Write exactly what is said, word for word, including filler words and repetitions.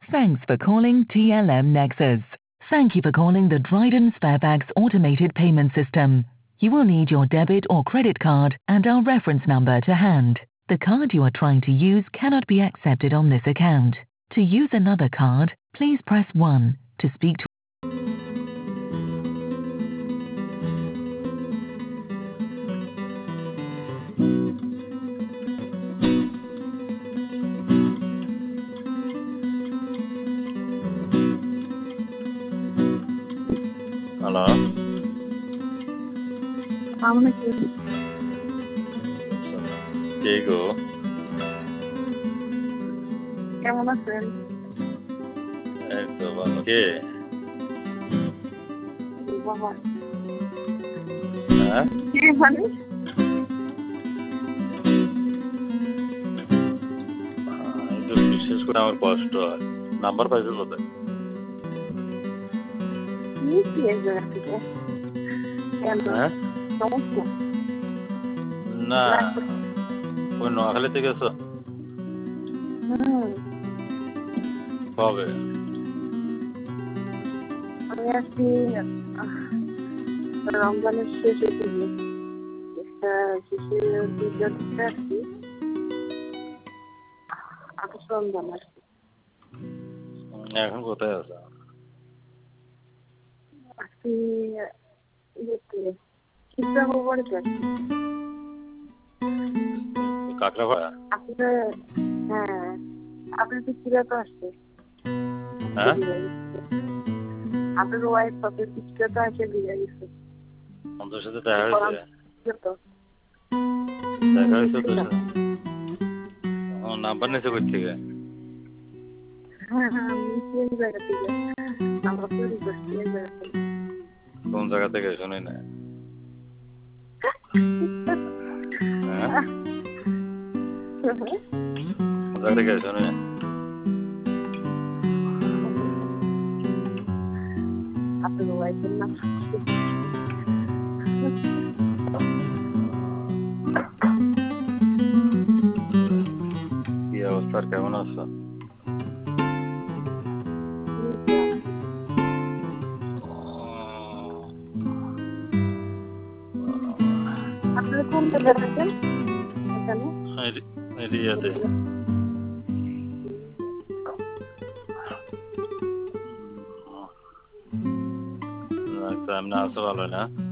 Thanks for calling T L M Nexus. Thank you for calling the Dryden Sparebags automated payment system. You will need your debit or credit card and our reference number to hand. The card you are trying to use cannot be accepted on this account. To use another card, please press one. To speak to hello আমি কি কে গো কেমন আছেন? এই তো ভালো কে বাবা হ্যাঁ কে মানে একটু বিশেষ করে আমার কষ্ট হয় নাম্বার পাইছো কোথায় কি কি এই জায়গা থেকে কেন হ্যাঁ সমস্যা না ওই নোয়াখালীতে গেছো হুম কবে আমি আজকে রমজানের শেষে দিকে একটা শিশুর বিদ্যা থেকে আসছি আঠাশ রমজান আসছি এখন কোথায় আছো আজকে ইয়েতে খিস্টাবু বাড়িতে আসছি কাকড়াপাড়া আপনার হ্যাঁ আপনার পিছিয়ে তো আসছে হ্যাঁ আপনার ওয়াইফ আপনার পিছিয়ে তো আসে দিয়ে গেছে আমাদের সাথে দেখা হয়েছে তো দেখা হয়েছে তোর সাথে আমার নাম্বার নিয়েছে কই থেকে হ্যাঁ হ্যাঁ আমি সেই জায়গা থেকে আমরা তৈরি করছি এই জায়গা থেকে কোন জায়গা থেকে শুনি না হ্যাঁ কোন জায়গা থেকে শুনি না আপনার ওয়াইফের নাম কি অবস্থা কেমন আছো আপনারা কোন জায়গায় আছেন এখানে এরিয়াতে এমনি আসো ভালো না